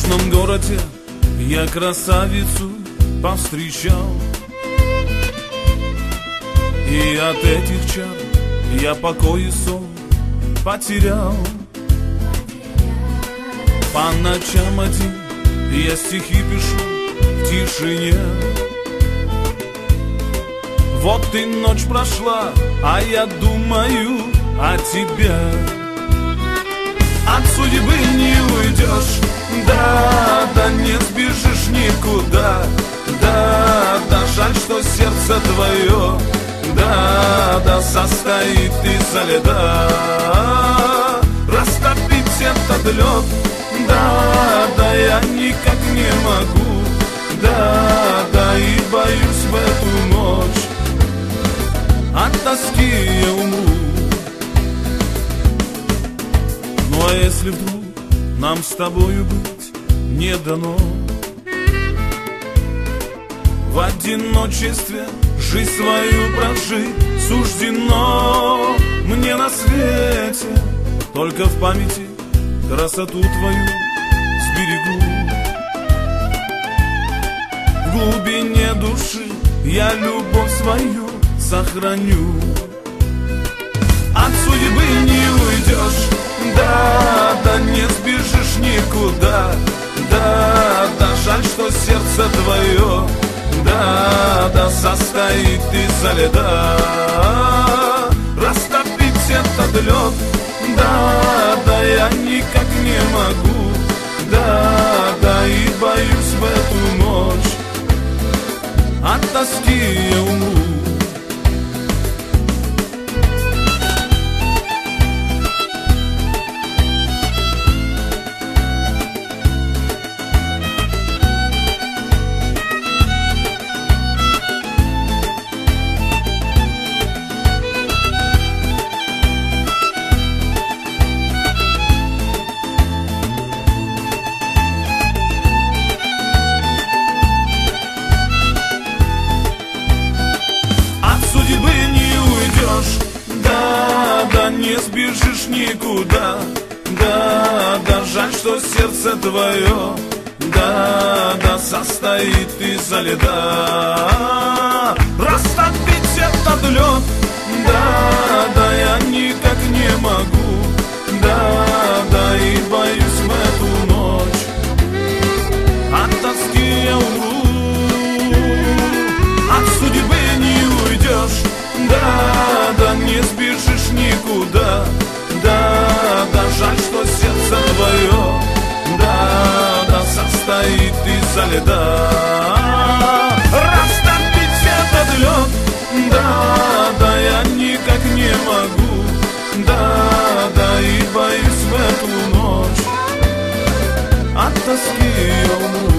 южном городе я красавицу повстречал, и от этих чар я покой и сон потерял. По ночам один я стихи пишу в тишине. Вот и ночь прошла, а я думаю о тебе. От судьбы не уйдешь, да, да не сбежишь никуда. Да, да, жаль, что сердце твое, да, да, состоит изо льда. Растопить этот лед, да, да, я никак не могу. Да, да, и боюсь в эту ночь, от тоски я умру. Ну а если вдруг нам с тобою быть не дано, в одиночестве жизнь свою прожить суждено мне на свете. Только в памяти красоту твою сберегу. В глубине души я любовь свою сохраню. От судьбы не уйдешь, да, да не сбежишь никуда. Да, да, жаль, что сердце твое, да, да, состоит изо льда. Растопить этот лед, да, да, я никак не могу. Да, да, и боюсь в эту ночь, от тоски я умру. Не сбежишь никуда, да, да, жаль, что сердце твое, да, да, состоит изо льда. Растопить этот лед, да, да, я никак не могу. Да, да, и боюсь в эту ночь, от тоски я умру. От судьбы не уйдешь, да, да, не сбежишь никуда. Да, да, жаль, что сердце твое, да, да, состоит изо льда. Растопить этот лед, да, да, я никак не могу. Да, да, и боюсь в эту ночь, от тоски я умру.